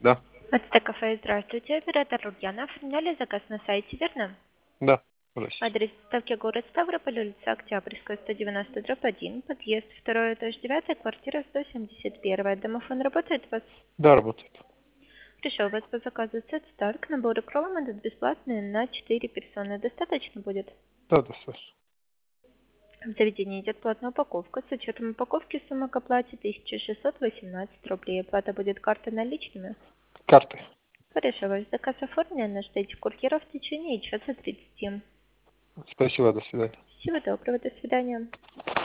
Да, Кафе, здравствуйте. Оператор Рульяна. Оформляли заказ на сайте, верно? да, здравствуйте. Адрес доставки город Ставрополь, улица Октябрьская, 190/1, подъезд, второй этаж, 9, квартира 171. Домофон работает у вас? Да, работает. Пришел вас по заказу сет-старт, наборы кролом идут бесплатные на 4 персоны. Достаточно будет? Да, достаточно. В заведении идет платная упаковка. С учетом упаковки сумма к оплате 1618 рублей. Оплата будет картой наличными. Карты. Хорошо, ваш заказ оформлен. Ждите курьера в течение часа 30. Спасибо, до свидания. Всего доброго, до свидания.